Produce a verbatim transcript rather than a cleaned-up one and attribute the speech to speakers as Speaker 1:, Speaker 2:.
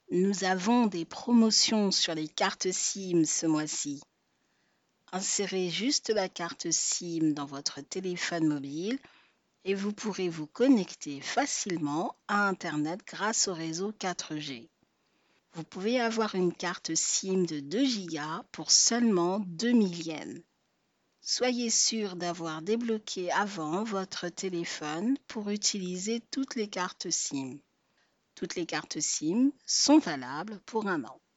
Speaker 1: Nous avons des promotions sur les cartes SIM ce mois-ci. Insérez juste la carte SIM dans votre téléphone mobile et vous pourrez vous connecter facilement à Internet grâce au réseau quatre G. Vous pouvez avoir une carte SIM de deux gigas pour seulement deux mille yens. Soyez sûr d'avoir débloqué avant votre téléphone pour utiliser toutes les cartes SIM. Toutes les cartes SIM sont valables pour un an.